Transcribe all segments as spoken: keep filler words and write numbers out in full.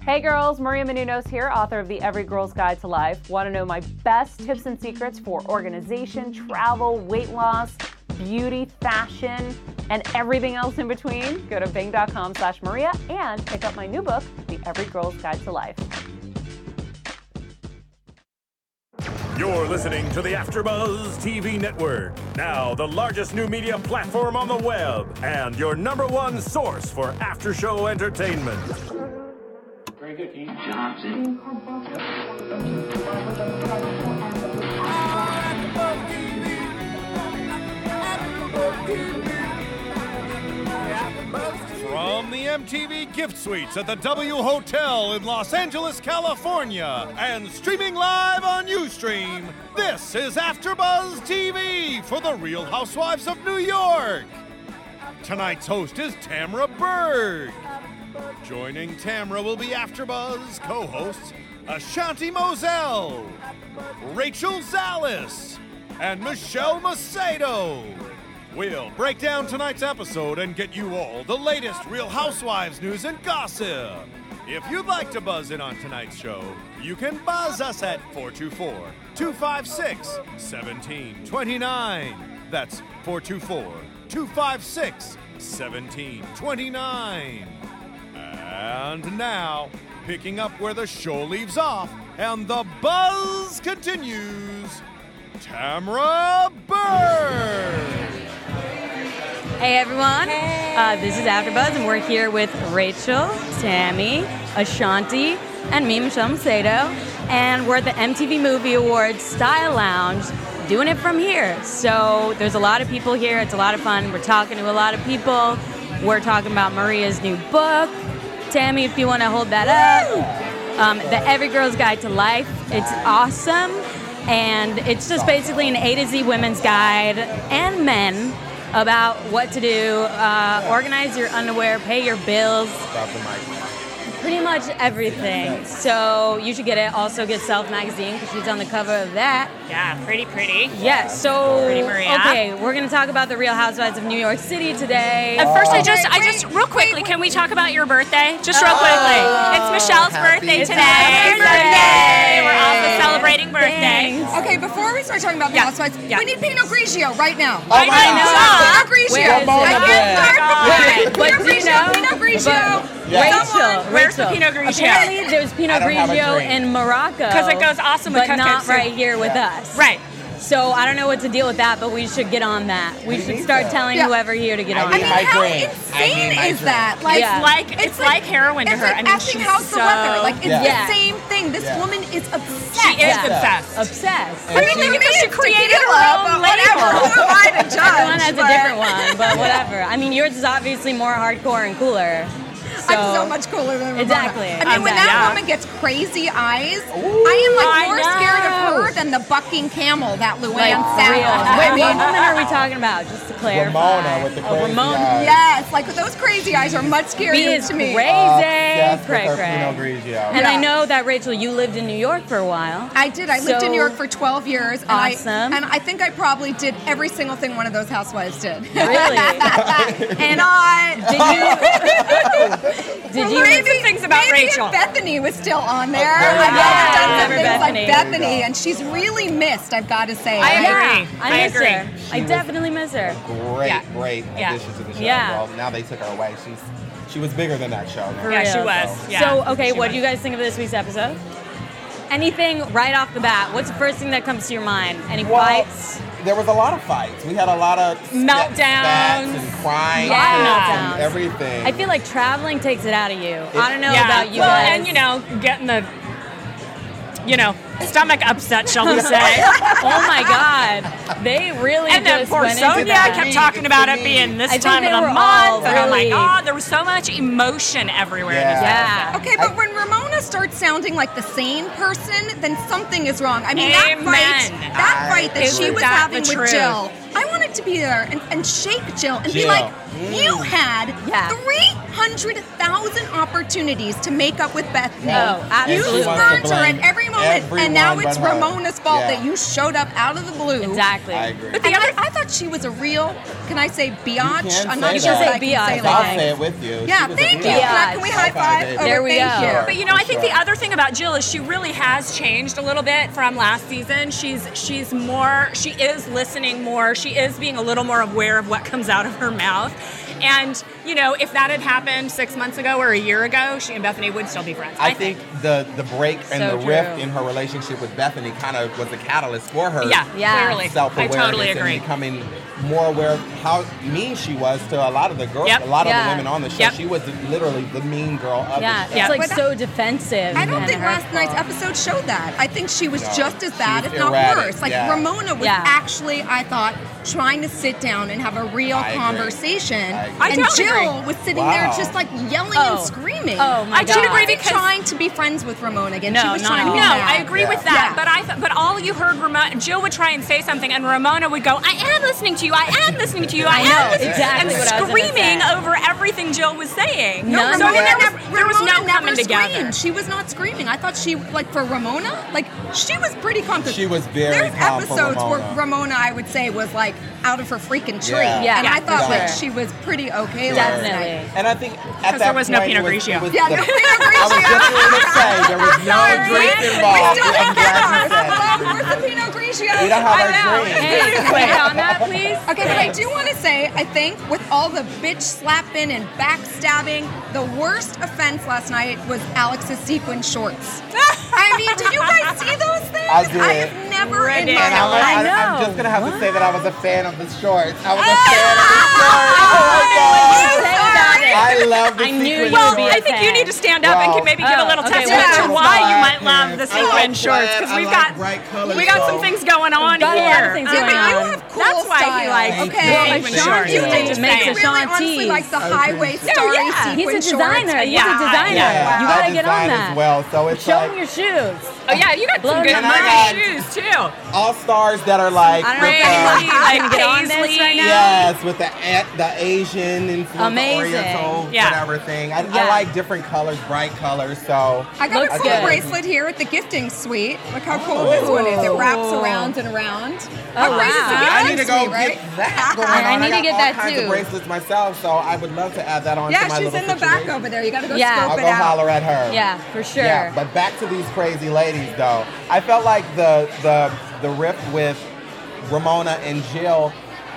Hey girls, Maria Menounos here, author of The Every Girl's Guide to Life. Want to know my best tips and secrets for organization, travel, weight loss, beauty, fashion, and everything else in between? Go to bing.com slash Maria and pick up my new book, The Every Girl's Guide to Life. You're listening to the AfterBuzz T V Network, now the largest new media platform on the web, and your number one source for after-show entertainment. Very good, Keith Johnson. From the M T V Gift Suites at the W Hotel in Los Angeles, California, and streaming live on Ustream, this is AfterBuzz T V for the Real Housewives of New York. Tonight's host is Tamra Berg. Joining Tamra will be AfterBuzz co-hosts Ashanti Moselle, Rachel Zalis, and Michelle Macedo. We'll break down tonight's episode and get you all the latest Real Housewives news and gossip. If you'd like to buzz in on tonight's show, you can buzz us at four two four, two five six, one seven two nine. That's four two four, two five six, one seven two nine. And now, picking up where the show leaves off and the buzz continues, Tamra Berg. Hey everyone, hey. Uh, this is AfterBuzz and we're here with Rachel, Tammy, Ashanti, and me, Michelle Macedo, and we're at the M T V Movie Awards Style Lounge doing it from here. So there's a lot of people here, it's a lot of fun, we're talking to a lot of people, we're talking about Maria's new book. Tammy, if you want to hold that up, um, The Every Girl's Guide to Life, it's awesome, and it's just basically an A to Z women's guide, and men, about what to do, uh, organize your underwear, pay your bills, pretty much everything. So you should get it. Also get Self Magazine because she's on the cover of that. Yeah, pretty pretty. Yeah, so, pretty Maria. Okay, we're going to talk about the Real Housewives of New York City today. At first, I just, wait, I just, wait, real quickly, wait, can we talk about your birthday? Just real quickly. It's Michelle's Happy birthday birthday. today. Happy birthday. We're also birthday. celebrating birthdays. Thanks. Okay, before we start talking about the Yeah. housewives, Yeah. we need Pinot Grigio right now. I know. Pinot Grigio. Where is it? I can't start But Pinot do you Grigio. know- Pinot Grigio. Yeah. Rachel, Someone- Where's the Rachel. Pinot Grigio? Apparently there's Pinot I don't have a Grigio drink. in Morocco. 'Cause it goes awesome with but not cupcakes, too. right here with us. Right. So I don't know what to deal with that, but we should get on that. We You should need start that. telling Yeah. whoever here to get I on I need mean, that. my how drink. I insane need my is drink. that? Like, Yeah. It's like, it's, like, heroin to it's her. like I mean, asking she's House so... the Weather. Like, it's Yeah. the same thing. This Yeah. woman is obsessed. She is Yeah. obsessed. Obsessed. I mean, she- they because made she it created her tequila, own but whatever. label. Who am I to judge? Everyone has a But different one, but whatever. I mean, yours is obviously more hardcore and cooler. So, I'm so much cooler than Ramona. Exactly. I mean, when that Yeah. woman gets crazy eyes, I am like I more know. scared of her than the bucking camel that Luann Like, sat real. on. Wait, I what mean, woman are we talking about? Just to clarify. Ramona with the Oh, crazy Ramona. eyes. yes, like those crazy eyes are much B scarier is to me. crazy. Obsessed with Cray, her cray. Pinot Grigio. And I Yeah. know that, Rachel, you lived in New York for a while. I did. I lived So- in New York for twelve years. And Awesome. I, and I think I probably did every single thing one of those housewives did. Really? and I Did you? Did you? maybe, some things about maybe Rachel. If Bethany was still on there. There you I've go. never Yeah, done some remember things Bethany. like Bethany, and she's really missed, I've got to say. I Like, agree. Yeah, I I miss agree. her. I definitely miss her. Great, Yeah. great Yeah. addition to the show. Yeah. Well, now they took her away. She's she was bigger than that show. Now. For Yeah, she real. was. Yeah. So, okay, She what was. do you guys think of this week's episode? Anything right off the bat? What's the first thing that comes to your mind? Any Well, fights? there was a lot of fights. We had a lot of spat- Meltdowns. spats and crying Yeah. and Meltdowns. everything. I feel like traveling takes it out of you. I don't know yeah. about you well, guys. and you know, getting the, you know, stomach upset, shall we say? Oh my God, they really And then just poor went into Sonia that. kept talking about it being this I think time they of the were all month, and oh my really- God, there was so much emotion everywhere. in this Yeah. episode. Okay, but when Ramona starts sounding like the sane person, then something is wrong. I mean, Amen. that fight, that I fight that she agree. was That having the with truth. Jill, I wanted to be there and, and shake Jill and be Jill. like, You had Yeah. three hundred thousand opportunities to make up with Bethany. Oh, absolutely. You wants to spurned her blame at every moment, and now everyone it's but her. Ramona's fault Yeah. that you showed up out of the blue. Exactly. I agree. But the other, I thought she was a real, can I say biatch? You can I'm not say sure that. if I Say can biatch, say I that. I'll think. say it with you. Yeah, She was a thank you. biatch. Can, I, can we high five? baby. Oh, There we thank go. you. But you know, I think Sure. the other thing about Jill is she really has changed a little bit from last season. She's she's more, she is listening more. She is being a little more aware of what comes out of her mouth. And, you know, if that had happened six months ago or a year ago, she and Bethany would still be friends. I think the the break and So the rift true. in her relationship with Bethany kind of was a catalyst for her. Yeah, Yeah. clearly. I Self-awareness totally agree. and becoming more aware of how mean she was to a lot of the girls, Yep. a lot of Yeah. the women on the show. Yep. She was literally the mean girl of Yeah, the it's show. like But so defensive. I don't and think last hurtful. night's episode showed that. I think she was No, just as she bad, was if not erratic, worse. Like yeah. Ramona was Yeah. actually, I thought, trying to sit down and have a real I agree. conversation. I agree. I And don't Jill agree. was sitting there Wow. just like yelling Oh. and screaming. Oh, my I do God. agree She was because- trying to be friends with Ramona again. No, she was not trying to at be all. No, mad. I agree Yeah. with that. Yeah. But I, th- but all you heard, Ramona, Jill would try and say something, and Ramona would go, "I am listening to you. I am listening to you. I, I know, am listening," exactly and what I was gonna screaming say. over everything Jill was saying. No, so Ramona there was, never, there was Ramona no never coming together. screamed. She was not screaming. I thought she, like for Ramona, like she was pretty calm. 'cause She was very There's calm for episodes where Ramona. Ramona, I would say, was like out of her freaking tree. Yeah. Yeah, and I thought for like sure. she was pretty okay last Definitely. night. And I think at 'Cause that there was no point, Pinot it was, Grigio. it was Yeah, the, no Pinot I was Grigio. just going to say there was no Sorry. drinks We involved. still I'm have glad you that. said Well, that. where's the Pinot Grigio? We don't have I our know. drinks. Hey, wait on that, please. Okay, but I do want to say, I think with all the bitch slapping and backstabbing, the worst offense last night was Alex's sequin shorts. I mean, did you guys see those things? I did. I have never in Ridiculous. my And I, life. I I, know. I'm just going to have to say that I was a fan of the shorts. I was a fan of the shorts. Oh my God. Say about it. I love the I knew sequin you'd Well, be a I think you fan. need to stand up and Wow. can maybe give a little Oh, okay, testament well, to why you plaid might love the pants. I like sequin shorts, plaid. because I we've like got bright colors, we got so- some things going on got a lot of here. things Yeah, going but you on. have cool That's why he style. likes okay. the Well, sequin Sean shorts. too I'm just makes saying. a really Sean honestly tees. like the highway appreciate starry it. Yeah. sequin He's a shorts. designer. He's Yeah, a designer. yeah. You I gotta get on design that. as well, so it's Show like him your shoes. Oh yeah, you got Blow some good your money mind. shoes too. all stars that are like I don't know with if the, anybody's Like gonna get on this Paisley. right now. yes, with the a- the Asian influence, Amazing. Oriental, Yeah. whatever thing. I, Yeah. I like different colors, bright colors. So I got Looks a cool good. bracelet here at the gifting suite. Look how cool this one is. It wraps around and around. Oh, How great is the wow. gifting I need to go suite, right? get that going I on. need to got get all that kinds too. of bracelets myself, so I would love to add that on Yeah, to my she's little in the situation. back over there. You got to go Yeah. scope I'll it go out. holler at her. Yeah, for sure. Yeah, but back to these crazy ladies though. I felt like the the the rift with Ramona and Jill,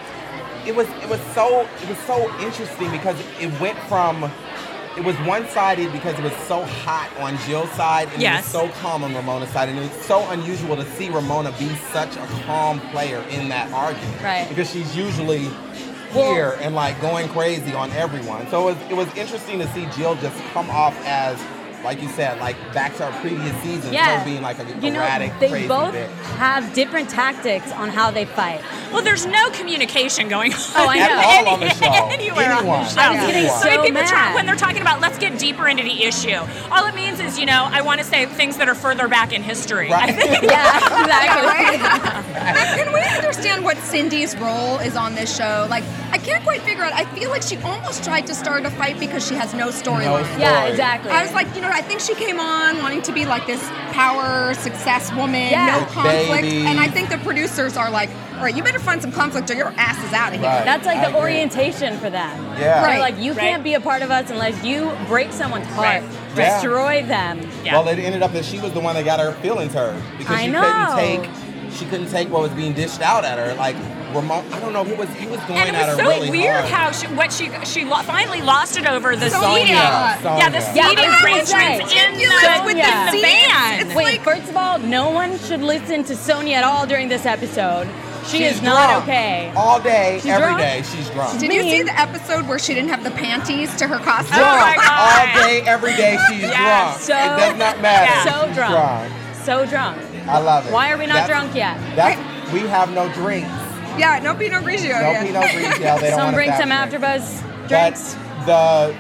it was it was so it was so interesting because it went from it was one-sided because it was so hot on Jill's side and Yes. it was so calm on Ramona's side, and it was so unusual to see Ramona be such a calm player in that argument. Right. Because she's usually Well- here and like going crazy on everyone. So it was, it was interesting to see Jill just come off as, like you said, like back to our previous seasons, Yeah. her being like a You know, erratic, they crazy both bitch. have different tactics on how they fight. Well, there's no communication going on. Oh, I At know. all on the show. Anywhere on Anyone. the show. I was getting Anyone. So many so people try, mad. when they're talking about let's get deeper into the issue. All it means is, you know, I want to say things that are further back in history. Right. I think. Yeah, exactly. Now, can we understand what Cindy's role is on this show? Like, I can't quite figure out. I feel like she almost tried to start a fight because she has no storyline. story. Yeah, exactly. I was like, you know, I think she came on wanting to be like this power, success woman, Yeah. no conflict. Baby. And I think the producers are like, all right, you better find some conflict or your ass is out of here. Right. That's like I the agree. orientation for them. Yeah. They're Right. like, you Right. can't be a part of us unless you break someone's heart, Right. Yeah. destroy them. Yeah. Well, it ended up that she was the one that got her feelings hurt because I she know. couldn't take she couldn't take what was being dished out at her. Like Ramon, I don't know, he was he was going And it at was her so really weird hard. how she, what she she lo- finally lost it over the Sonia. seating. Sonia. Yeah, the Sonia. seating Yeah, I was gonna arrangements say. in the, Ridiculous with the in the seats. van. It's Wait, like- first of all, no one should listen to Sonia at all during this episode. She She's is not drunk. okay. All day, She's every drunk? day, she's drunk. Did you see mean- the episode where she didn't have the panties to her costume? Oh my Drunk. God. All day, every day, she's Yes. drunk. So- it does not matter. Yeah. So She's drunk. So drunk. I love it. Why are we not That's- drunk yet? That's, we have no drinks. Yeah, no Pinot Grigio. No yeah. Pinot Grigio. They don't Someone want bring us some to have AfterBuzz But drinks. the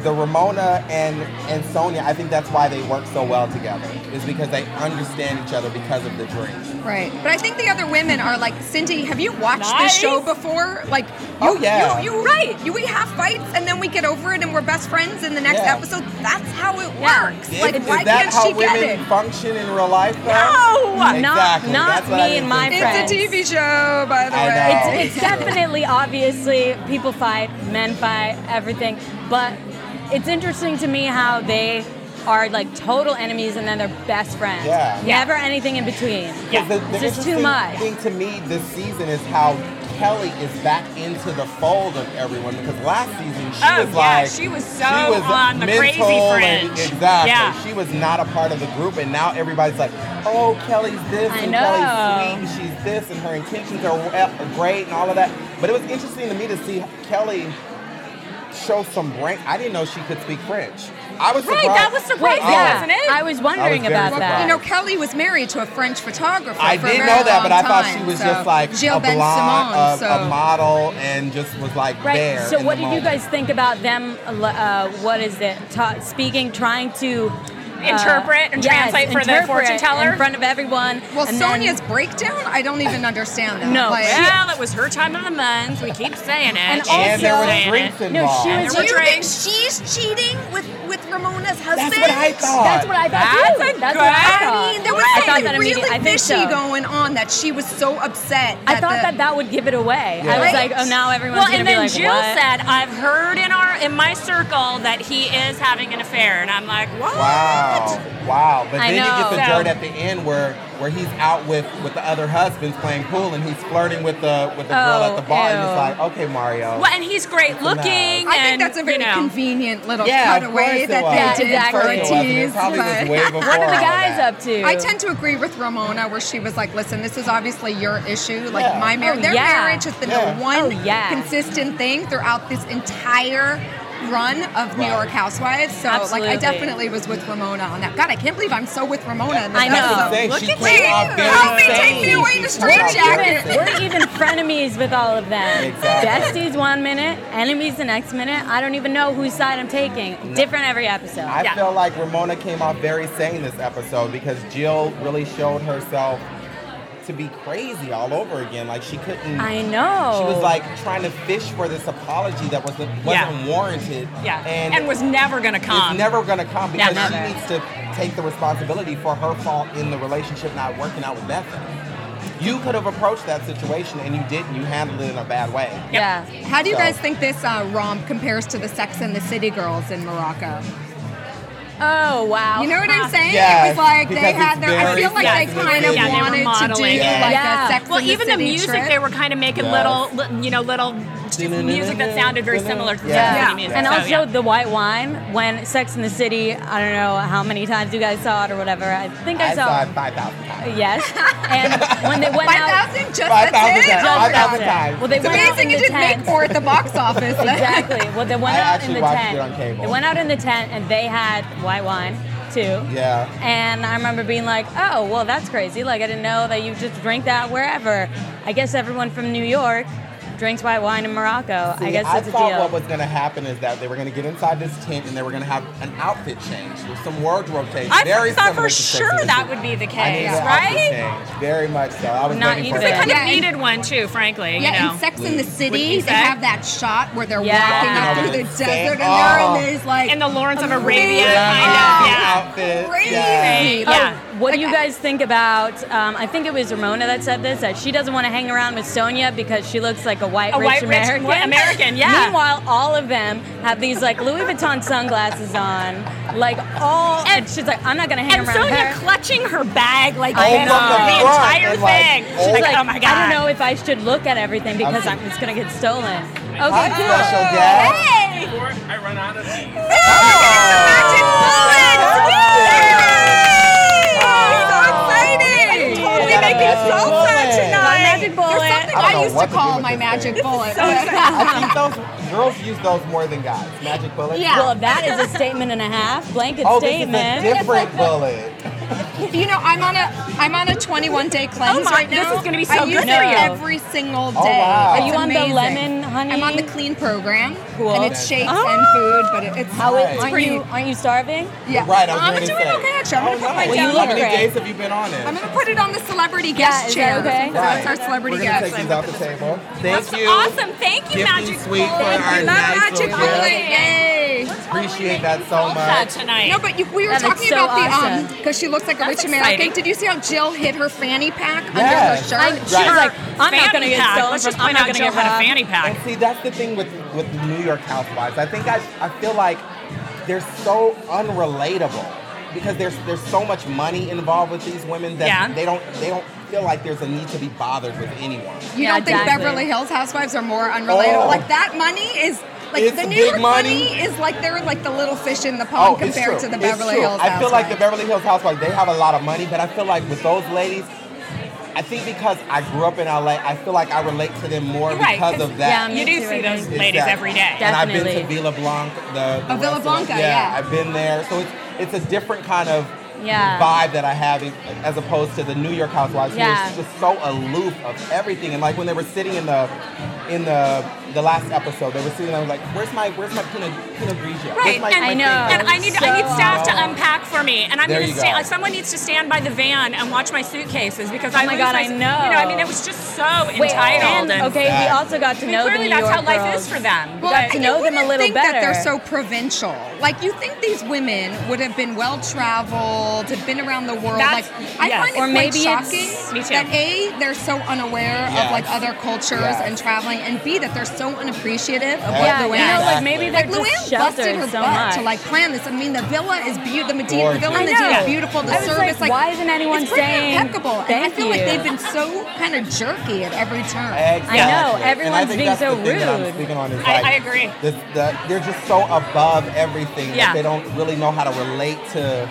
the Ramona and and Sonia, I think that's why they work so well together. Is because they understand each other because of the drink. Right. But I think the other women are like, Cindy, have you watched Nice. this show before? Like, you, Oh, yeah. you, you right. You, we have fights and then we get over it and we're best friends in the next Yeah. episode. That's how it Yeah. works. Is, Like, is why that can't how she get women it? function in real life, though? No! Exactly. Not- not That's what I me didn't and my think. friends. It's a T V show, by the I way. know. It's, it's definitely, obviously, people fight, men fight, everything. But it's interesting to me how they are like total enemies and then they're best friends. Yeah. Never anything in between. Because the, the It's just too interesting much. thing to me this season is how Kelly is back into the fold of everyone. Because last season she Oh, was yeah, like she was so she was on the mental crazy and- fringe. exactly. Yeah. She was not a part of the group, and now everybody's like, "Oh, Kelly's this I and know. Kelly's sweet and she's this and her intentions are well- great and all of that." But it was interesting to me to see Kelly show some brain. I didn't know she could speak French. I was Right, surprised. that was surprising, Oh. yeah. wasn't it? I was wondering very about surprised. that. You know, Kelly was married to a French photographer. I for a didn't very know that, but I long thought time, she was so- just like Gilles a Ben blonde, Simon, a, so. a model, and just was like Right. there. So, in what the did you moment. guys think about them? Uh, what is it? Ta- speaking, trying to uh, Interpret and yes, translate for the interpret fortune teller? in front of everyone. Well, and then- Sonia's breakdown, I don't even understand that. No. Like, Well, it was her time of the month. We keep saying it. And Keep And there was saying drinks it. No, involved. she And was there do were you think drinks. she's cheating with, with Ramona's husband? That's what I thought. That's what I thought That's too. a That's good- what I thought. I mean, there was I thought something that immediately. really I think fishy so. going on that she was so upset. I that thought the- that that would give it away. I Yeah. was Right. like, oh, now everyone's Well, gonna and be then like, Jill what? said, "I've heard in our in my circle that he is having an affair," and I'm like, "What?" Wow, wow. But I then you get the know. dirt at the end where where he's out with, with the other husbands playing pool and he's flirting with the with the girl Oh, at the bar. And ew. it's like, okay, Mario. Well, and he's great looking. I think and, that's a very you know, convenient little Yeah, of cutaway course it that was. they Yeah, did exactly. for Of a course it wasn't. It tease. probably was but- way before What are the all guys that. up to? I tend to agree with Ramona where she was like, listen, this is obviously your issue. Like Yeah. my marriage, Oh, their yeah. marriage has been Yeah. the one Oh, yeah. consistent thing throughout this entire run of New Right. York Housewives. So like Absolutely. I definitely was with Ramona on that. God, I can't believe I'm so with Ramona in this I know. episode. That's the thing. Look She at came me. off very Help me, take sane. me away in a She came off straitjacket. very We're even frenemies with all of them. Exactly. Besties one minute, enemies the next minute. I don't even know whose side I'm taking. Different every episode. I Yeah. feel like Ramona came off very sane this episode because Jill really showed herself to be crazy all over again. Like she couldn't. I know. She was like trying to fish for this apology that wasn't wasn't Yeah. warranted. Yeah, and, and, was never gonna come. it's never gonna come because Yeah, she never. needs to take the responsibility for her fault in the relationship not working out with Bethany. You could have approached that situation and you didn't. You handled it in a bad way. yeah. How do you So- guys think this uh, romp compares to the Sex and the City girls in Morocco? Oh wow. You know what I'm saying? Yes, it was like they because had it's their. I very feel like Sex they and the kind of City. Yeah, they were wanted to do modeling. like Yeah. a Sex Well, and the even the City music, trip. they were kind of making Yes. little, li- you know, little music that sounded very similar to the Yeah. Sex and the Yeah. City music. And so, also yeah. the white wine when Sex in the City. I don't know how many times you guys saw it or whatever. I think I, I saw it five thousand times. Yes. And when they went Five out. thousand, just Five that's thousand it. times. Oh, Five God. thousand times. Well, they It's went out amazing in it the didn't tent. make more at the box office. Exactly. Well, they went I out actually in the watched tent. it on cable. They went out in the tent and they had white wine too. Yeah. And I remember being like, oh, well, that's crazy. Like, I didn't know that you just drink that wherever. I guess everyone from New York drinks white wine in Morocco. See, I guess I that's a thought deal. what was going to happen is that they were going to get inside this tent and they were going to have an outfit change with some wardrobe change. I Very thought similar for to Sex sure and the that City. would be the I case, needed an outfit right? change. Very much so. I was Not waiting either. for They that. kind of Yeah, and- needed one too, frankly. Yeah, you know. in Sex and the City, Wouldn't you they say? have that shot where they're Yeah. walking up Walking through over the the desert and sand. there Oh. and there's like in the Lawrence of amazing. Arabia kind of, Lovely yeah. outfit. Crazy. Yeah. Oh, Yeah. what do Like, you guys think about? Um, I think it was Ramona that said this, that she doesn't want to hang around with Sonia because she looks like a white A rich white, rich American. American, yeah. Meanwhile, all of them have these like Louis Vuitton sunglasses on, like all, and, And- she's like, I'm not gonna hang And around Sonia her. clutching her bag like I this, know. the From the front entire and, like, thing. oh. She's like, Like, oh my god. I don't know if I should look at everything because I'm- I'm just gonna get stolen. Okay, Hi, cool. special guest. Hey! Before I run out of these. Magic bullets! So exciting! Totally got a making magic salsa bullet. tonight. My magic bullet. There's something I don't I, know used what to to do call with my this magic thing. bullet. I think those girls use those more than guys. Magic bullet. Yeah. Well, that is a statement and a half. Blanket Oh, this is a statement. different bullet. You know, I'm on a I'm on a twenty-one day cleanse Oh my- right now. this is gonna be so I good use for it you. every single day. Oh, wow. Are It's you on the amazing. lemon honey? I'm on the clean program, Cool. and it's shakes Oh. and food, but it, it's How Right. is, aren't pretty. you aren't you starving? Yeah, Right, I was I'm going to doing say. okay actually. I'm gonna Oh, put my nice. Well, you down look How many great. days have you been on it? I'm gonna put it on the celebrity guest is that chair. okay? That's our celebrity We're gonna guest. take these off the table. Thank That's you. awesome. Thank you, Gifting Magic Sweet for Bullet. our Love nice Magic little Bullet. gift. Yay! Appreciate that so Love that much. tonight. No, but you, we were That looks talking so about the um awesome. because she looks like a That's rich American. exciting. Did you see how Jill hid her fanny pack Yes. under her shirt? I, she Right. was like, I'm fanny not gonna get pack. stolen Let's from. just I'm point not out gonna Jill get had a robbed. fanny pack. And see, that's the thing with with New York Housewives. I think I I feel like they're so unrelatable because there's there's so much money involved with these women that Yeah. they don't they don't feel like there's a need to be bothered with anyone. You Yeah, don't think exactly. Beverly Hills Housewives are more unrelatable? Oh. Like that money is like It's the New big York money. money is like they're like the little fish in the pond Oh, it's compared true. to the It's Beverly true. Hills I Housewives. feel like the Beverly Hills Housewives, they have a lot of money, but I feel like with those ladies, I think because I grew up in L A, I feel like I relate to them more You're right, because 'cause- of that. Yeah, me You do too, see I those think. ladies Exactly. every day. And I've been to Definitely. Villa Blanca, the, the Oh, Villa restaurant. Blanca, yeah. I've been there. So it's it's a different kind of Yeah. vibe that I have as opposed to the New York Housewives who Yeah. are just so aloof of everything. And like when they were sitting in the in the the last episode, they were sitting there like, "Where's my where's my Pinot Pinot Grigio? Where's Right, my, and, my I know. thing?" and I need I need So staff to awesome. unpack for me, and I'm There gonna you stand. go. Like, someone needs to stand by the van and watch my suitcases because I Oh my lose God, my, I know. You know, I mean, it was just so Wait, entitled. and, okay, we Exactly. also got to I mean, know the clearly New that's York how life girls. is for them. Well, got to and know you them a wouldn't little think that they're better. so provincial. Like you think these women would have been well traveled, have been around the world. That's- like I yes. find it Or quite maybe it's- shocking Me too. that A, they're so unaware Yes. of like other cultures Yes. and traveling, and B, that they're so unappreciative of Yeah, what you Luann know, like Exactly. maybe they're Like Luann just busted her sheltered so butt much. to like plan this. I mean, the villa is beautiful. The Medina Gorgeous. villa in I Medina know. is beautiful. The I was service, like, why isn't anyone it's pretty saying impeccable? and I thank feel like you? they've been so kind of jerky at every turn. Exactly. I know, And I everyone's think being that's so the thing that I'm rude. speaking on is I- like, I agree. The, the, they're just so above everything Yeah. that they don't really know how to relate to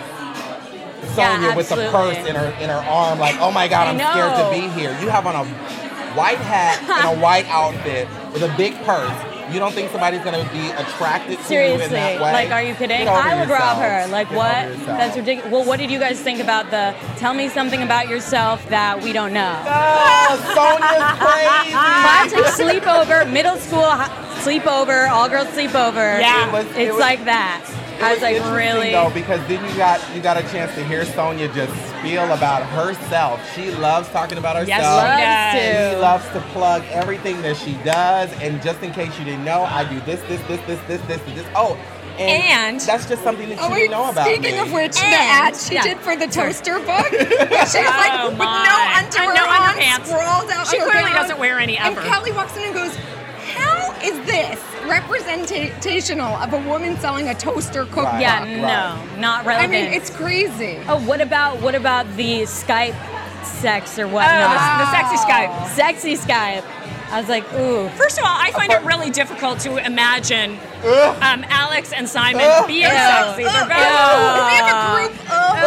Yeah, Sonya with the absolutely. purse in her in her arm. Like, oh my God, I I'm scared to know. be here. You have on a white hat and a white outfit with a big purse. You don't think somebody's gonna be attracted to you in Seriously, that way? like, are you kidding? Get over I would rob her. yourself. Like, Get what? over yourself. That's ridiculous. Well, what did you guys think about the tell me something about yourself that we don't know? Oh, Sonya's crazy. Classic sleepover, middle school hi- sleepover, all girls sleepover. Yeah. It was- it It's was- like that. It I was like, interesting, really? though, because then you got you got a chance to hear Sonya just spiel about herself. She loves talking about herself. Yes, Loves she does. She to. loves to plug everything that she does. And just in case you didn't know, I do this, this, this, this, this, this, and this. Oh, and, And- that's just something that you Oh, wait, didn't know about speaking me. of which, the And- ad she yeah. did for the toaster book, she's like Oh, with my. no underwear And no on, underpants. sprawled out. She on her clearly gown. doesn't wear any And ever. Kelly walks in and goes, "How is this representational of a woman selling a toaster cookbook?" Right. Yeah, Right. no, not I relevant. mean, it's crazy. Oh, what about what about the Skype sex or Oh, whatnot? the, the sexy Skype. Sexy Skype. I was like, ooh. First of all, I find it really difficult to imagine Ugh. um, Alex and Simon Ugh. being Ew. sexy. They're Ew. both. Can we have a group?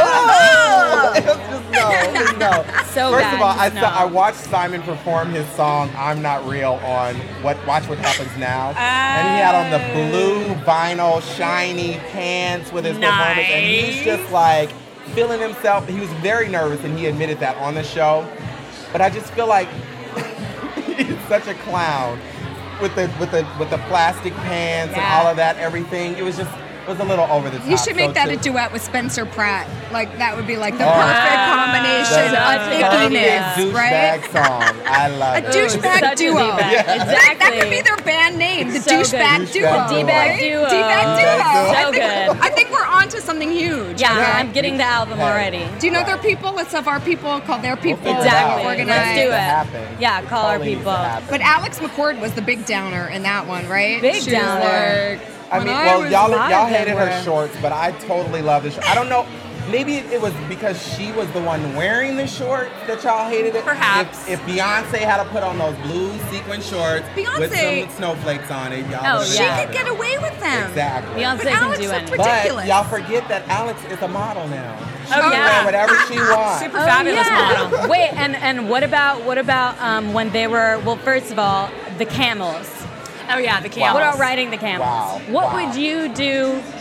Oh, it's just no, just no. So First bad, of all, I, just saw, no. I watched Simon perform his song "I'm Not Real" on what Watch What Happens Now, and he had on the blue vinyl shiny pants with his performance, and he's Nice. just like feeling himself. He was very nervous, and he admitted that on the show. But I just feel like he's such a clown with the with the with the plastic pants and Yeah. all of that, everything. It was just it was a little over the top. You should make So that to- a duet with Spencer Pratt. Like that would be like the Oh. perfect combination The of ickiness, perfect right? douchebag song. I love A it. douchebag Such a duo. D-bag. Yeah. That, Exactly. that could be their band name, the So good. douchebag duo. Douchebag duo. D-bag right? duo. D-bag duo. D-bag duo. I think, So good. I think we're on to something huge. Yeah, Yeah. I'm getting the album Hey. already. Do you know Right. their people? Let's have our people call their people. figure it Exactly. out. Organize. Let's do It it. happen. Yeah, It call our totally needs to people. happen. But Alex McCord was the big downer in that one, right? Big She was downer. like, I when mean, I well, was y'all live, y'all they hated her were. shorts, but I totally love the shorts. I don't know. Maybe it was because she was the one wearing the shorts that y'all hated it. Perhaps. If, if Beyonce had to put on those blue sequin shorts with Beyonce- some snowflakes on it, y'all Oh, would've She yeah. could get away with them. Exactly. Beyonce But can Alex do looked anything. ridiculous. But y'all forget that Alex is a model now. She Oh, can yeah. wear whatever she wants. Super Oh, fabulous yeah. model. Wait, and and what about what about um, when they were? Well, first of all, the camels. Oh yeah, the camels. What about riding the camels? Wow. What Wow. would you do?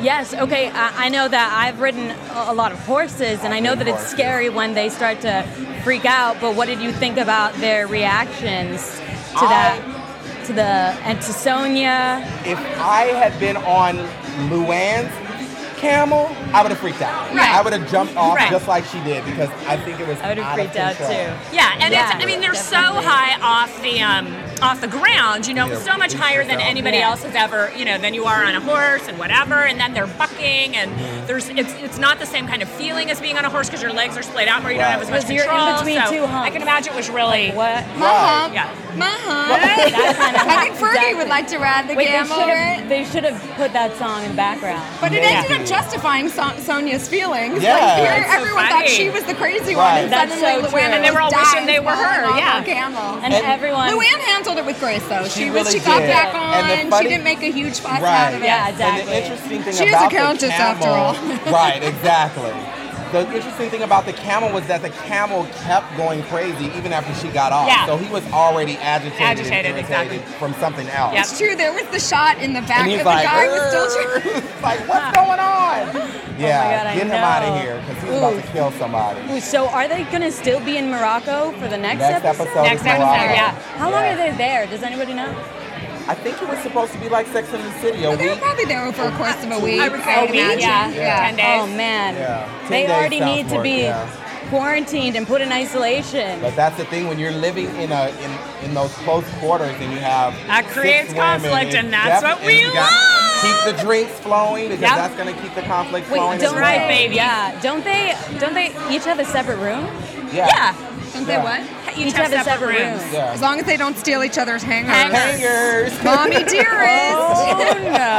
Yes, okay, I, I know that I've ridden a, a lot of horses, and I know that it's scary when they start to freak out, but what did you think about their reactions to I- that? To the, and to Sonia? If I had been on Luann's camel, I would have freaked out. Right. I would have jumped off Right. just like she did because I think it was I would have out of freaked out control. too. Yeah, and Yeah, it's, I mean, they're definitely. so high off the um, off the ground, you know, Yeah, so much it's higher than yourself. anybody Yeah. else has ever, you know, than you are on a horse and whatever, and then they're bucking, and Mm-hmm. there's it's it's not the same kind of feeling as being on a horse because your legs are splayed out more, you Right. don't have as much Because you're in control. between so two humps. I can imagine it was really What? My hump. yeah. My hump. That kind of I think Fergie would like to ride the Wait, they camel, should right? have they should have put that song in the background. But it Yeah. ended up justifying so- Sonia's feelings. Yeah. Like here, That's so everyone funny. thought she was the crazy Right. one, and That's suddenly so true. Luann And they were all dies wishing they were her, falling off yeah. a camel. And, And everyone Luann handled it with grace, though. She, She was. really She got did. back And the on. funny- She didn't make a huge fuss Right. out of it. Yeah, And exactly. the interesting thing She is a about countess the camel, after all. right? Exactly. The interesting thing about the camel was that the camel kept going crazy even after she got off. Yeah. So he was already agitated, Agitated, and irritated exactly. from something else. Yep. It's true. There was the shot in the back And of he's the like, guy was still. "Urgh." like, what's going on? Yeah, God, I get him out know. of here because he's about Ooh. to kill somebody. Ooh, so are they going to still be in Morocco for the next, Next episode Next is episode, Morocco. yeah. How long Yeah. are they there? Does anybody know? I think it was supposed to be like Sex and the City, a But they were week. probably there for a course of a week. I would say a week, imagine. yeah. Yeah. ten days. Oh man, Yeah. Ten they days already sounds need to more- be yeah. quarantined and put in isolation. But that's the thing when you're living in a in, in those close quarters and you have That six creates women, conflict, it's and that's def- what and we you got- love. Keep the drinks flowing because Yep. that's going to keep the conflict Wait, flowing. don't as right, well. they? baby. Yeah, don't they? Don't they each have a separate room? Yeah. Yeah. Don't they Yeah. what? Each, Each have, have a separate, separate rooms. room. Yeah. As long as they don't steal each other's hangers. Hangers. Mommy dearest. Oh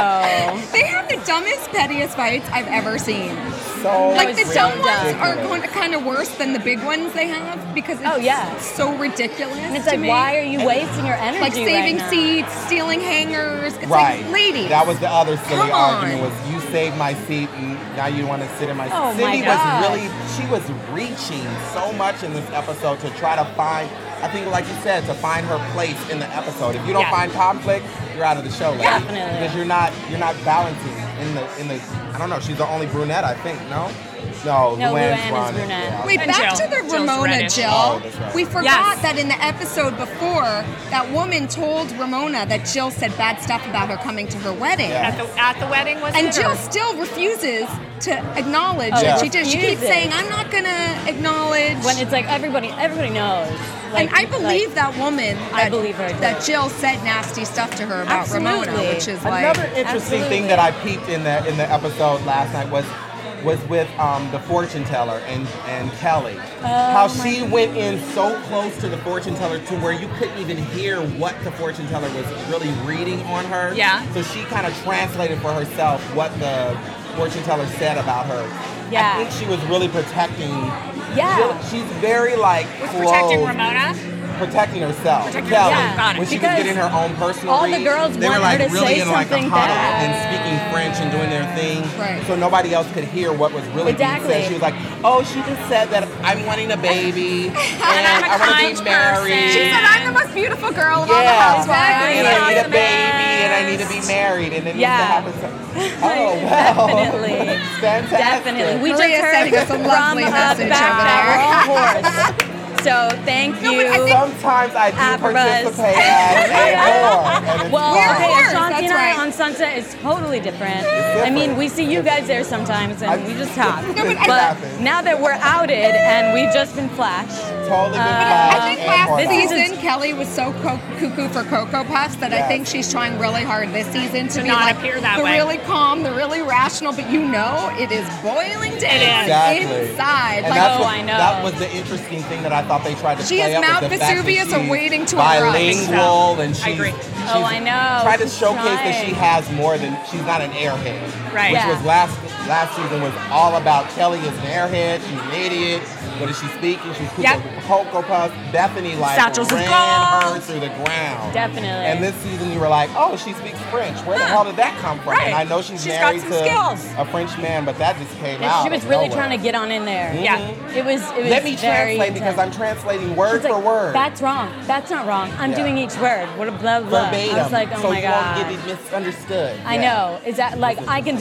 no! They have the dumbest, pettiest fights I've ever seen. So Like the so dumb dumb. ones are ridiculous. going to kind of worse than the big ones they have because it's Oh, yeah. so ridiculous. And it's to like, me. why are you wasting your energy like saving right now? seats, stealing hangers? It's Right. like, ladies. That was the other silly Come on. argument was you saved my seat and now you want to sit in my seat. Oh, my Cindy God. was really she was reaching so much in this episode to try to find I think like you said, to find her place in the episode. If you don't Yeah. find conflict, you're out of the show, lady. Definitely. Because you're not you're not balancing in the in the I don't know, she's the only brunette, I think, no? No, No, Luann's Luann is running. brunette. Yeah. Wait, And back Jill. to the Jill's Ramona reddish. Jill. Oh, that's right. We forgot Yes. that in the episode before, that woman told Ramona that Jill said bad stuff about her coming to her wedding. Yeah. At the at the wedding was And it, Jill or- still refuses to acknowledge Oh, that yeah. she did. She keeps refuses. saying, "I'm not gonna acknowledge." When it's like everybody, everybody knows. Like, and I believe like, that woman. I That, believe her, too. That Jill said nasty stuff to her about Ramona, Absolutely. which is like Another interesting Absolutely. thing that I peeped in the in the episode last night was was with um, the fortune teller and, and Kelly. Oh, How she went in so close to the fortune teller to where you couldn't even hear what the fortune teller was really reading on her. Yeah. So she kind of translated for herself what the fortune teller said about her. Yeah. I think she was really protecting. Yeah. She's very like was close. protecting Ramona. protecting herself. Protecting Kelly, herself, got it. when she was Because getting her own personal all the read, girls they were want her like to really say in like a something huddle bad. and speaking French and doing their thing. Right. So nobody else could hear what was really Exactly. being said. She was like, "Oh, she just said that I'm wanting a baby and, I'm a I want to kind be married. person." She said, "I'm the most beautiful girl of all the Yeah, housewives." and I need a Awesome. baby and I need to be married and it Yeah. needs to happen." So, oh well, Definitely. fantastic. Definitely. We Maria just heard sending us a from lovely uh, the message back over that there. we're all horse. So thank No, you. but I think- Sometimes I do AfterBuzz. participate as a whore, and it's Well, We're fine. okay, horse, Ashanti that's and I right. on Sunset is totally different. different. I mean, we see you guys there sometimes and I- we just talk. No, but I- but Happens. now that we're outed and we've just been flashed, Totally good Uh, vibes I think and last horse this vibes. season Kelly was so co- cuckoo for Cocoa Puffs that I Yes. think she's trying really hard this season to, To be not like appear that the way. really calm, the really rational, but you know it is boiling down Exactly. inside. And like, that's oh, what, I know. That was the interesting thing that I thought they tried to She play is up Mount was the fact that Vesuvius she's awaiting to erupt. bilingual and she's, I agree. she's Oh, I know. tried to She's showcase that trying. she has more than she's not an airhead. Right. Which Yeah. was last last season was all about Kelly is an airhead. She's an idiot. What is she speaking? She's Yep. Cocoa Puffs. Bethany like Satchels of ran gold. her through the ground. Definitely. And this season you were like, oh, she speaks French. Where the Huh. hell did that come from? Right. And I know she's, She's got married some to skills. a French man, but that just came Yeah, out. she was of really nowhere. trying to get on in there. Yeah. It was. It was Let me very translate because I'm intense. translating word She's like, for word. That's wrong. That's not wrong. I'm Yeah. doing each word. What a blah blah. verbatim. I was like, oh so my you god. won't get it misunderstood. I Yeah. know. Is that like I can do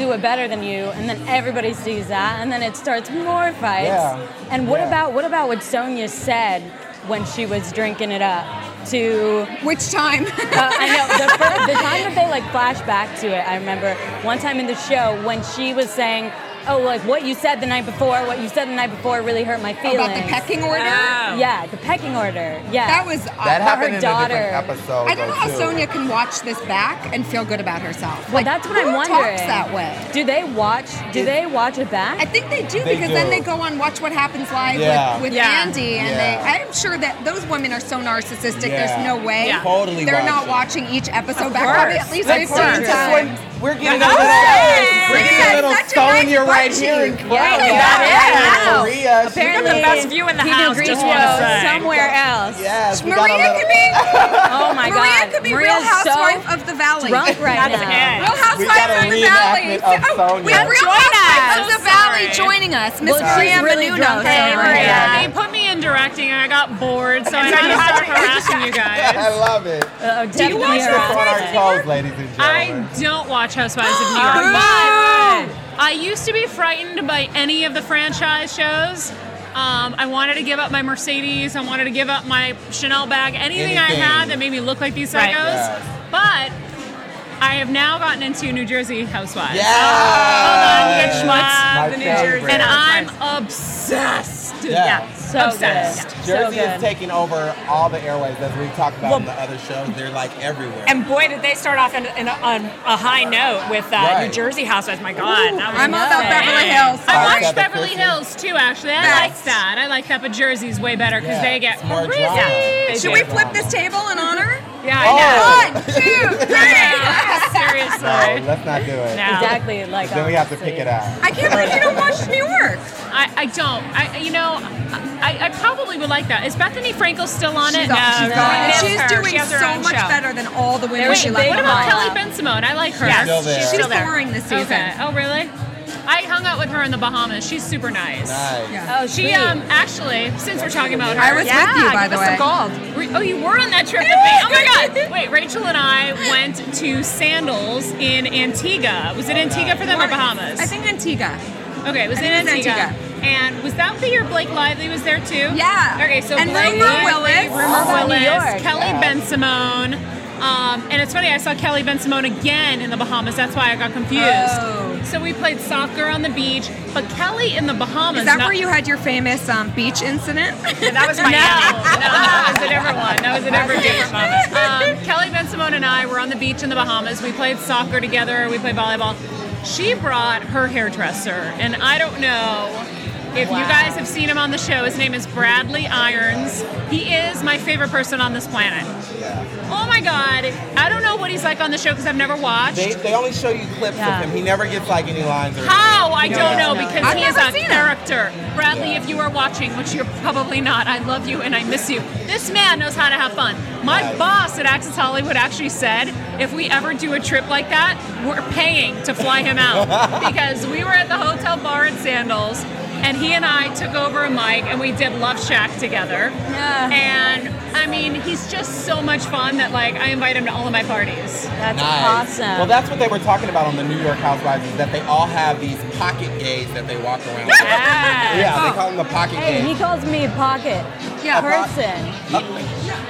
do it better than you, and then everybody sees that, and then it starts more fights. Yeah. And what Yeah. about what about what Sonia said when she was drinking it up? To Which time? uh, I know the, first, the time that they like flash back to it. I remember one time in the show when she was saying, "Oh, like what you said the night before, what you said the night before really hurt my feelings." About the pecking order? Oh. Yeah, the pecking order. Yeah. That was That uh, happened her in daughter. a different episode. I don't know though, how too. Sonia can watch this back and feel good about herself. Well, Like, that's what who I'm wondering. talks that way? Do they watch? Do It- they watch it back? I think they do They because do. then they go on Watch What Happens Live Yeah. with, with Yeah. Andy, and Yeah. they. I'm sure that those women are so narcissistic. Yeah. There's no way Yeah. Totally they're not watch watching each episode Of back course. probably at least Of fifteen course. This times. one, we're getting Yeah. a little, Yes. we're getting a little That's such a nice Sonia right butt here. cheek. in Yeah, crowd. that is. Yeah. Maria. she- Apparently, the best view in the Pinot house, just Grigio wanna say. somewhere else. Yes. we got a Maria little- could be. Oh my Maria God, could be Maria's Real Housewife so of the Valley. drunk right That's now. it. Real We Housewives got a of the Valley. reenactment of Oh, Sonia. we have Real Join Housewives us. of the Valley Sorry. joining us. Miss Well, Maria she's really Menounos. drunk Hey, Oh, Maria. yeah. They put me in directing and I got bored, so I had to start harassing you I guys. love it. Uh, Do you watch definitely Step her. on our toes, ladies and I gentlemen. don't watch Housewives of New York, but I used to be frightened by any of the franchise shows. Um, I wanted to give up my Mercedes. I wanted to give up my Chanel bag. Anything, Anything. I had that made me look like these psychos. Right. Yeah. But I have now gotten into New Jersey Housewives. Yeah. Hold on, Mitch, My what's the New Jersey? favorite. And I'm obsessed. Yeah. So Obsessed. good. Jersey so good. is taking over all the airways, as we've talked about in the other shows. They're like everywhere. And boy, did they start off in, in a, on a high note with uh, Right. New Jersey Housewives. My God, that was I'm all about insane. Beverly Hills. I Sorry. watched Got the Beverly Christmas. Hills too, actually. I Best. like that. I like that, but Jersey's way better because Yeah, they get it's more crazy. drama. They Should do. we flip this table in honor? Yeah, Oh. I know. One, two, three. Yeah, no, seriously. let's not do it. No. Exactly like. Then we have to opposite. pick it out. I can't believe you don't watch New York. I, I don't. I you know, I, I probably would like that. Is Bethany Frankel still on it? She's, No, she's, no, gone. I miss She's her. doing She has her so own much show. better than all the women Wait, she big left What about behind. Kelly Ben Simone? I like her. Yes. Still there. She's Still there. touring this season. Okay. Oh, really? I hung out with her in the Bahamas. She's super nice. Nice. Yeah. Oh, She sweet. um actually, since we're talking about her, I was with you, by the give us way. some gold. Were- Oh, you were on that trip with me. Oh my God! Wait, Rachel and I went to Sandals in Antigua. Was it Antigua for them or Bahamas? I think Antigua. Okay, it was I in think it was Antigua. And was that the year Blake Lively was there too? Yeah. Okay, so And Blake Rumor Lively, Willis. Rumor How about New Willis, York? Kelly Yeah. Ben Simone. Um, and it's funny, I saw Kelly Ben Simone again in the Bahamas. That's why I got confused. Oh. So we played soccer on the beach, but Kelly in the Bahamas. Is that not- where you had your famous um, beach incident? That was my no, no, that was a different one. That was a different, different moment. Um, Kelly Ben Simone and I were on the beach in the Bahamas. We played soccer together. We played volleyball. She brought her hairdresser, and I don't know if you guys have seen him on the show. His name is Bradley Irons. He is my favorite person on this planet. Yeah. Oh my God. I don't know what he's like on the show because I've never watched. They, they only show you clips Yeah. of him. He never gets like any lines or How? I No, don't no, know no. because I've he's never a seen him. character. Bradley, Yeah. if you are watching, which you're probably not, I love you and I miss you. This man knows how to have fun. My Right. boss at Access Hollywood actually said if we ever do a trip like that, we're paying to fly him out because we were at the hotel bar at Sandals. And he and I took over a mic and we did Love Shack together. Yeah. And I mean, he's just so much fun that like I invite him to all of my parties. That's Nice. awesome. Well, that's what they were talking about on the New York Housewives, is that they all have these pocket gays that they walk around with. Yes. Yeah, they call them the pocket Hey, he gays. calls me a pocket Yeah. person.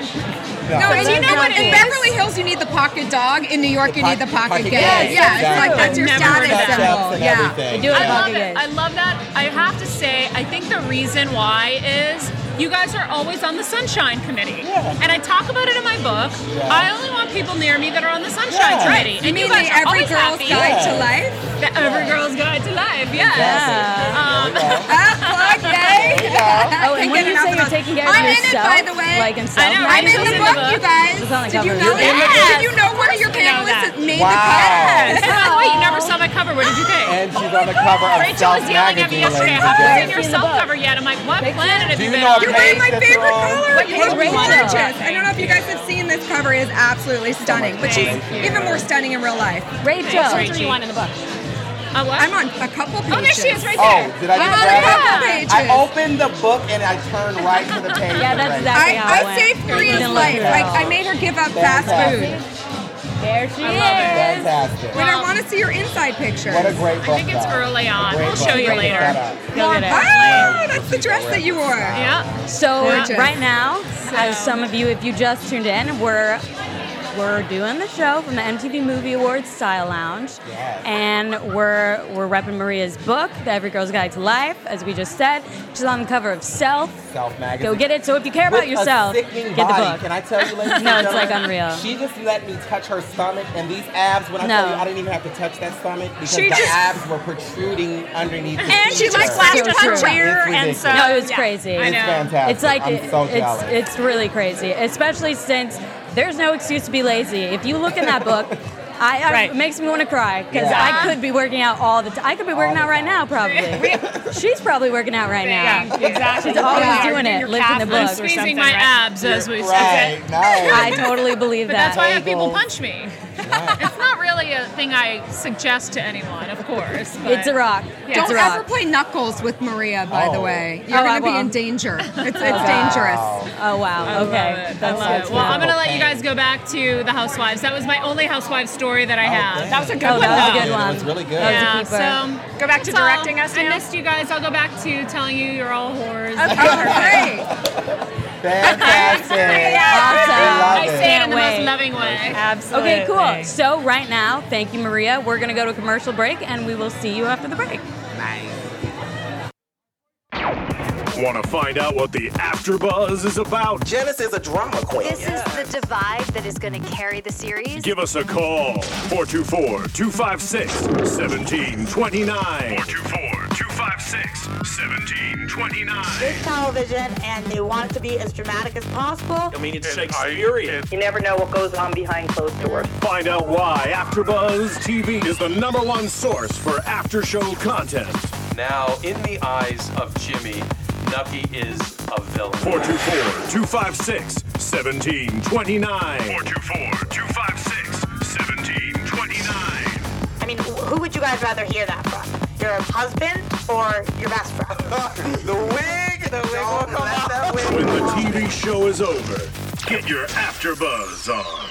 No, No, and you know what? In Pocket. Beverly Hills, you need the pocket dog. In New York, you need the pocket Pocket gay. gay. Yeah, it's Exactly. like that's your Never heard status of that. symbol. and Yeah. everything. They do it I in love pocket it. gays. I love that. I have to say, I think the reason why is you guys are always on the Sunshine Committee. Yeah. And I talk about it in my book. Yeah. I only want people near me that are on the Sunshine Yeah. Committee. You and mean you guys the are Every always Girl's happy. Guide to Yeah. Life? The Every Girl's Guide to Life, yes. Yeah. Um, There you go. Ah, plug, yay! There you go. Oh, and Can't when get you enough say of you're those. taking care of I'm in it, yourself, by the way. like in self, I know, I'm in Rachel's the in the book, book. you guys. It's on the Did you cover. know You're in the that? book. Did you know one of your Of course you know panelists that. made Wow. the cut? By the way, you never saw my cover. What did you think? And she's on the cover of Rachel Self was yelling at me Magazine, yesterday. ladies I and haven't seen gentlemen. your Seen the self book. cover yet. I'm like, what Picture? planet have Do you you been know on? what You're wearing my page that favorite you're on? color. What You page look are you on? gorgeous. I don't know if you guys have seen this cover. It is absolutely stunning. But she's Thank you. even more stunning in real life. Rachel. Thanks, What Rachel. do you want in the book? Uh, what? I'm on a couple pages. Oh, there she is, right Oh, there. did I I'm just on a grab it? couple pages. I opened the book and I turned right to the page. Yeah, with that's Rachel. exactly how I, it I went. saved You Maria's didn't life. look at I, all. I made her give up fast Fantastic. food. There she I is. love it. Fantastic. Wait, I want to see your inside picture. What a great book. I think it's though. early on. A great We'll show book. you Great later. setup. Go get it. Oh, that's the dress that you wore. Yeah. So Gorgeous. right now, So- as some of you, if you just tuned in, we're we're doing the show from the M T V Movie Awards Style Lounge, Yes. and we're we're repping Maria's book, The Every Girl's Guide to Life, as we just said. She's on the cover of Self. Self magazine. Go get it. So if you care about With yourself, a sickening get the body. book. Can I tell you, ladies and No, it's like gentlemen, unreal. She just let me touch her stomach, and these abs. When I No. tell you, I didn't even have to touch that stomach because She the just- abs were protruding underneath. The And she t-shirt. just flashed So us her true. rear, It's and ridiculous. so No, it was yeah, crazy. I It's know. fantastic. It's like I'm it- so it's jealous. it's really crazy, especially since there's no excuse to be lazy. If you look in that book, I, I Right. it makes me want to cry because Yeah. I could be working out all the time. I could be working All out the right now, probably. She's probably working out right now. Yeah, exactly. She's always Yeah. doing it, Your lifting the calf muscles book. or Squeezing something, my right? abs as we Right, nice. I totally believe But that. that's why I have people Bagels. punch me. It's not really a thing I suggest to anyone, of course. But It's a rock. Yeah. Don't It's a rock. ever play knuckles with Maria, by the Oh. way. You're Oh, I going to be will. in danger. It's, it's Wow. dangerous. Oh wow. I okay. love it. That's I love that's it. Well, cool. I'm going to let you guys go back to the Housewives. That was my only Housewives story that I have. thanks. That was a good Oh, one, that was a though. good It one. was really good. That was a Yeah, keeper. so go back to That's all. directing us now. I missed you guys. I'll go back to telling you you're all whores. Oh, great. Fantastic. Awesome. We love I it. say it in Can't the wait. most loving way. Absolutely. Okay, cool. So right now, thank you, Maria. We're gonna go to a commercial break, and we will see you after the break. Want to find out what the AfterBuzz is about? Janice is a drama queen. This is the divide that is going to carry the series. Give us a call. four two four, two five six, one seven two nine. four two four, two five six, one seven two nine. It's television, and they want it to be as dramatic as possible. I mean, it's Shakespearean. You never know what goes on behind closed doors. Find out why AfterBuzz T V is the number one source for after-show content. Now, in the eyes of Jimmy, Nucky is a villain. four two four, two five six, one seven two nine. four two four, two five six, one seven two nine. I mean, wh- who would you guys rather hear that from? Your husband or your best friend? The wig. The wig will come out. When the T V show is over, get your AfterBuzz on.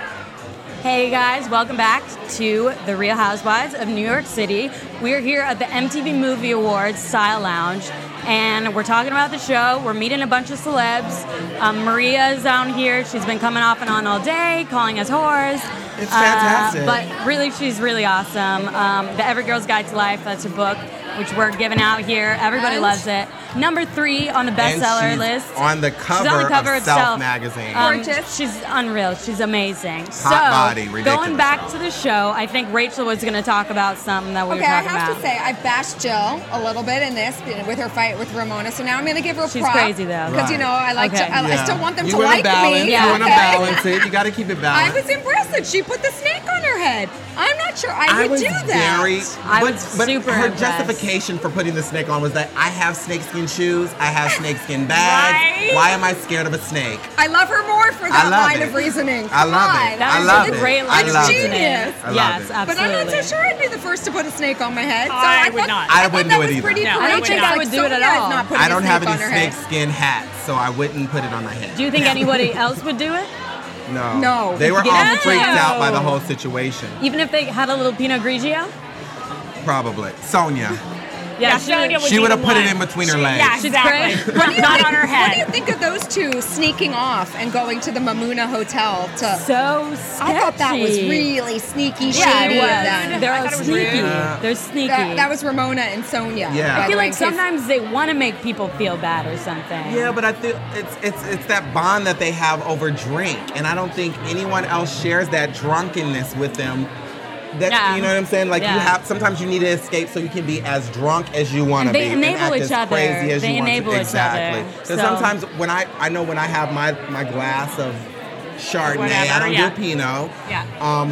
Hey guys, welcome back to the Real Housewives of New York City. We're here at the M T V Movie Awards Style Lounge, and we're talking about the show. We're meeting a bunch of celebs. Um, Maria's down here. She's been coming off and on all day, calling us whores. It's fantastic. Uh, but really, she's really awesome. Um, the Every Girl's Guide to Life, that's her book, which we're giving out here. Everybody And? loves it. Number three on the And bestseller she's list. on the cover, She's on the cover of of Self Self magazine. Um, Gorgeous. She's unreal. She's amazing. so, body, ridiculous. going back to the show, I think Rachel was going to talk about something that we Okay, were I talking have about. to say, I bashed Jill a little bit in this with her fight with Ramona, so now I'm going to give her a She's prop. crazy, though. Because, you know, I like Okay. to, I, I Yeah. still want them you to wanna like balance, me. Yeah. You want to okay? balance it. You got to keep it I balanced. was impressed that she put the snake on her head. I'm not sure I I would was do that. very. I but, was but super her impressed. justification for putting the snake on was that I have snakeskin shoes, I have snakeskin bags. Right? Why am I scared of a snake? I love her more for that I love line it. of reasoning. I love Come it. on. That I was love a it. great I line of love it. reasoning. Genius. I love Yes, it. But absolutely. I'm not so sure I'd be the first to put a snake on my head. So I I would thought, not. I I thought wouldn't that do it was either. pretty No, I courageous. don't think I Like, would do it at Sonja is all. not putting I don't a have snake any on her head. snakeskin hats, so I wouldn't put it on my head. Do you think anybody else would do it? No. No. They were all Yeah. freaked out by the whole situation. Even if they had a little Pinot Grigio? Probably. Sonia. Yeah, she Sonia would She be would the have put it one. in between her She- legs. Yeah, She's exactly. great. Not on her What do you head. think of those two sneaking off and going to the Mamuna Hotel to... So sketchy. I thought that was really sneaky, shady Yeah, of it them. was. They're I all thought it was sneaky. rude. They're sneaky. That, that was Ramona and Sonia. Yeah. by I the feel way, like in case- sometimes they want to make people feel bad or something. Yeah, but I feel it's it's it's that bond that they have over drink, and I don't think anyone else shares that drunkenness with them. That Yeah. you know what I'm saying? Like you Yeah. have sometimes you need to escape so you can be as drunk as you want to And be. they enable act each as other. Crazy as They you want enable to. each Exactly. other. So So- sometimes when I I know when I have my my glass of Chardonnay, I Whatever, don't yeah. do Pinot. Yeah. Um,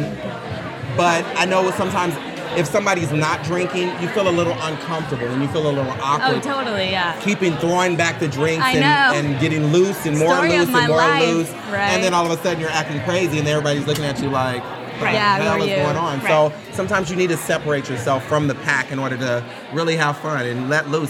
but I know sometimes if somebody's not drinking, you feel a little uncomfortable and you feel a little Oh, awkward. totally, yeah. Keeping throwing back the drinks I and, know. and getting loose and more Story of loose my and more life, loose. right? And then all of a sudden you're acting crazy and everybody's looking at you like, what Right. the Yeah, who hell are is you? going on? Right. So sometimes you need to separate yourself from the pack in order to really have fun and let loose. And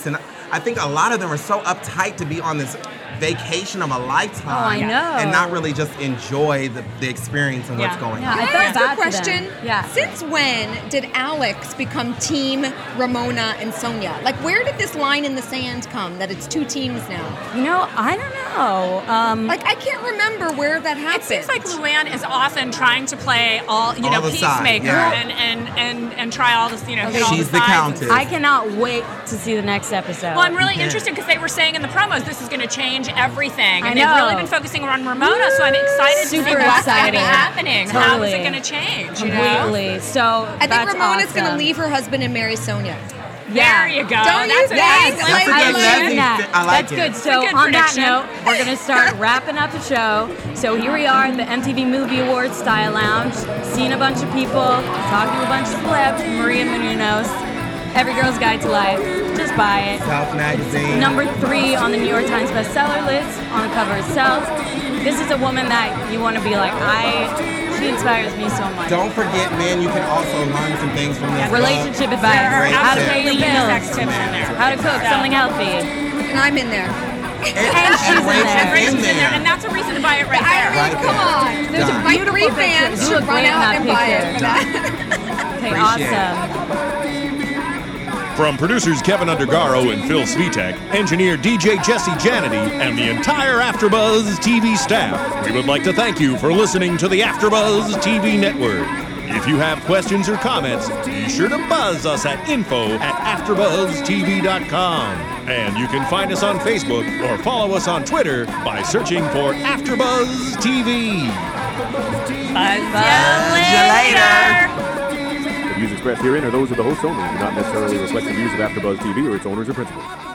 I think a lot of them are so uptight to be on this vacation of a lifetime. Oh, I know. And not really just enjoy the, the experience and Yeah. what's going Yeah, on. I Can I felt ask bad a for question? them. Yeah. Since when did Alex become Team Ramona and Sonia? Like, where did this line in the sand come that it's two teams now? You know, I don't know. Um, Like, I can't remember where that happened. It seems like Luann is often trying to play all, you All know, the sides, peacemaker yeah. and, and, and, and try all this, you know, hit all She's the the sides. countess. I cannot wait to see the next episode. Well, I'm really Yeah. interested because they were saying in the promos this is going to change everything, I and they've know. really been focusing on Ramona. So I'm excited to see Super what's going to be excited. happening. How is Totally. it going to change? You know? Completely. So I think that's Ramona's awesome. going to leave her husband and marry Sonia. There you go. Don't That's you a think? nice- Like, That's a I good love lesson. that. I like That's it. good. It's a So good on that prediction. note, we're gonna start wrapping up the show. So here we are at the M T V Movie Awards Style Lounge, seeing a bunch of people, talking to a bunch of celebs. Maria Menounos, Every Girl's Guide to Life. Just buy it. South Magazine. Number three on the New York Times bestseller list, on the cover itself. This is a woman that you want to be like. I. She inspires me so much. Don't forget, man, you can also learn some things from this. Relationship book. advice, Great how to tips. pay your bills, how to cook something healthy. And I'm in there. And, And she's in Rachel's there. in Rachel's in there, there. and that's a reason to buy it right I there. mean, Right come there. on. There's Done. my Beautiful three picture. fans You should look run great in out that and buy it for picture. that. Okay, Appreciate it. awesome. From producers Kevin Undergaro and Phil Svitek, engineer D J Jesse Janity, and the entire AfterBuzz T V staff, we would like to thank you for listening to the AfterBuzz T V network. If you have questions or comments, be sure to buzz us at info at after buzz t v dot com. And you can find us on Facebook or follow us on Twitter by searching for AfterBuzz T V. Buzz See you you later. The views expressed herein are those of the hosts only and do not necessarily reflect the views of AfterBuzz T V or its owners or principals.